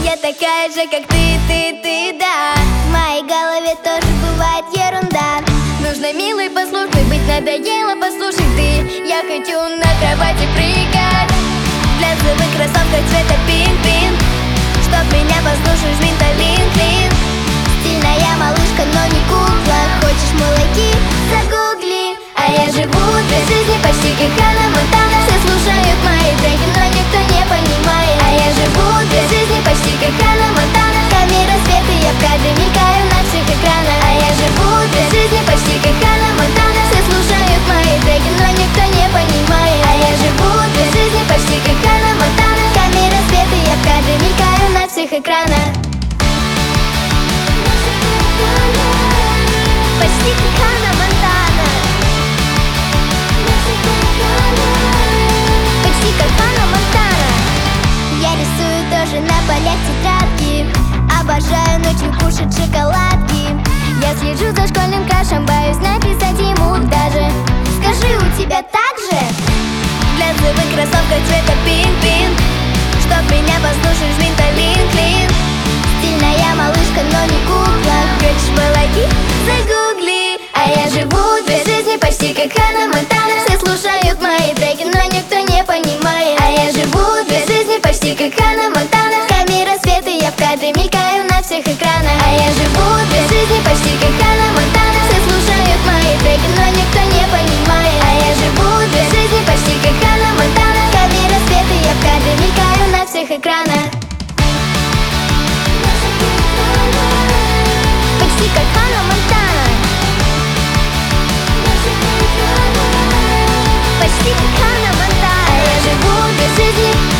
Я такая же, как ты, да. В моей голове тоже бывает ерунда. Нужно милой, послушной быть, надоело, послушай ты. Я хочу на кровати прыгать в глянцевых кроссовках цвета пинк-пинк. Чтоб меня послушаешь, винтолин-клин. Стильная малышка, но не кукла. Хочешь молоки? Загугли. А я живу две жизни почти как Ханна Монтана. Все слушают мои треки, но никто не понимает. А я живу две жизни почти как Ханна Монтана. Камера света, я в кадре мелькаю на всех экранах. А я живу две жизни почти как Ханна Монтана. Все слушают мои треки, но никто не понимает. А я живу две жизни почти как Ханна Монтана. Камера света, я в кадре мелькаю на всех экранах. Почти как Ханна Монтана. Почти как Ханна Монтана. Я рисую тоже на полях тетрадки. Обожаю ночью кушать шоколадки. Я слежу за школьным крашем, боюсь написать ему даже. Скажи, у тебя так же? В глянцевых кроссовках цвета пинк-пинк. Чтоб меня послушаешь, винтолин-клин. Стильная малышка, но не кукла. Хочешь молоки? Загугли. А я живу две жизни почти как Ханна Монтана. Все слушают мои треки, но никто не понимает. А я живу две жизни почти как Ханна Монтана. Камера света, я в кадре мелькаю на всех экранах. А я живу две жизни почти как Ханна Монтана. Все слушают мои треки, но никто не понимает. А я живу две жизни почти как Ханна Монтана. Камера света, я в кадре мелькаю на всех экранах. Почти как Ханна Монтана. Почти как Ханна Монтана. А я живу две жизни